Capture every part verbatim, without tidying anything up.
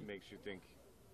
makes you think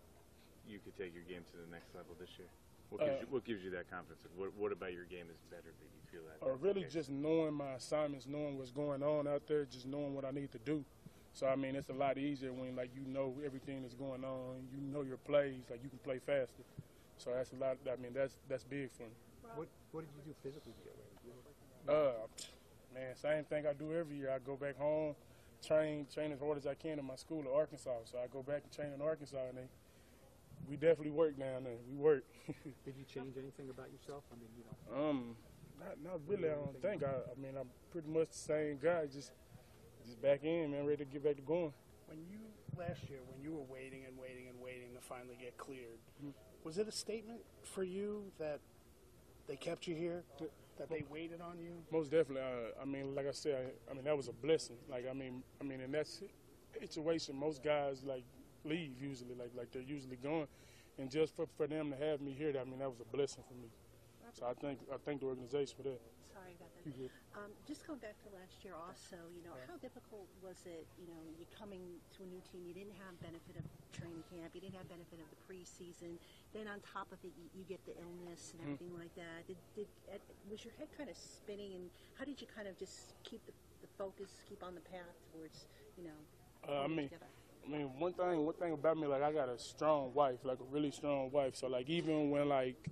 you could take your game to the next level this year? What gives, uh, you, what gives you that confidence? What, what about your game is better that you feel that? Or really okay? just knowing my assignments, knowing what's going on out there, just knowing what I need to do. So, I mean, it's a lot easier when, like, you know everything that's going on, you know your plays, like, you can play faster. So that's a lot, I mean, that's that's big for me. What, what did you do physically to get ready? Uh, man, same thing I do every year. I go back home, train, train as hard as I can in my school at Arkansas. So I go back and train in Arkansas, and they, we definitely work down there. We work. Did you change anything about yourself? I mean, you know. Um, not, not really. I don't think. I, I mean, I'm pretty much the same guy. Just, just back in, man, ready to get back to going. When you last year, when you were waiting and waiting and waiting to finally get cleared, mm-hmm. was it a statement for you that they kept you here, that they waited on you? Most definitely. Uh, I mean, like I said, I, I mean that was a blessing. Like I mean, I mean, in that situation, most guys like leave usually, like like they're usually gone, and just for for them to have me here, I mean, that was a blessing for me. So I think I thank the organization for that. Sorry about that. Um, just going back to last year, also, you know, how difficult was it? You know, you coming to a new team, you didn't have benefit of training camp, you didn't have benefit of the preseason. Then on top of it, you, you get the illness and everything mm-hmm. like that. Did, did was your head kind of spinning, and how did you kind of just keep the, the focus, keep on the path towards, you know? Uh, I mean. Together? I mean, one thing, one thing about me, like I got a strong wife, like a really strong wife. So, like, even when like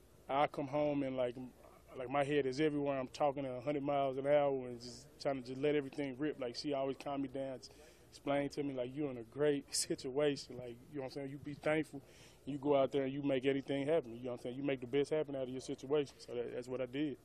I come home and like, like my head is everywhere, I'm talking at one hundred miles an hour and just trying to just let everything rip. Like, she always calm me down, explain to me like you're in a great situation. Like, you know what I'm saying? You be thankful. You go out there and you make anything happen. You know what I'm saying? You make the best happen out of your situation. So that, that's what I did.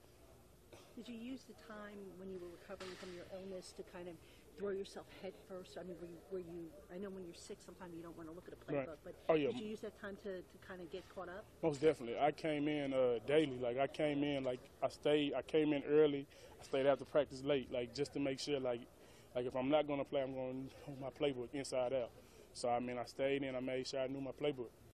Did you use the time when you were recovering from your illness to kind of throw yourself head first? I mean, were you, were you I know when you're sick, sometimes you don't want to look at a playbook, right. but oh, yeah. did you use that time to, to kind of get caught up? Most definitely. I came in uh, daily. Like, I came in, like, I stayed, I came in early. I stayed after practice late, like, just to make sure, like, like if I'm not going to play, I'm going to know my playbook inside out. So, I mean, I stayed in, I made sure I knew my playbook.